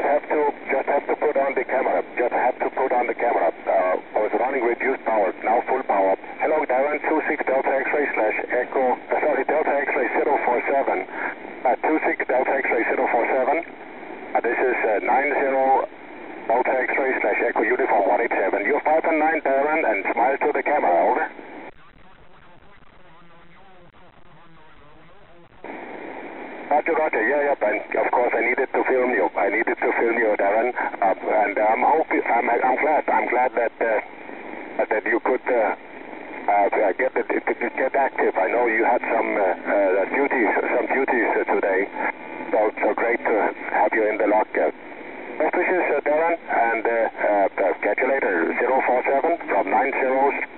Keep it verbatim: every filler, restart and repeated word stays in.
have to just have to put on the camera. Just have to put on the camera. Uh, I was running reduced power, now full power. Hello, Darren, two six Delta X-ray slash Echo, uh, sorry, Delta X-ray zero four seven. Uh, two six Delta X-ray zero four seven. Uh, this is uh, nine zero Delta X-ray slash Echo Uniform one eight seven. You're five and nine, Darren, and smile to the camera, over. Roger, Roger, yeah, yeah, and of course I needed to film you. I needed to film you, Darren, uh, and I'm hoping, I'm, I'm glad, I'm glad that uh, that you could uh, uh, get the, get active. I know you had some uh, uh, duties, some duties uh, today, so so great to have you in the lock. Uh, best wishes, uh, Darren, and uh, uh, catch you later. zero four seven from nine zeros.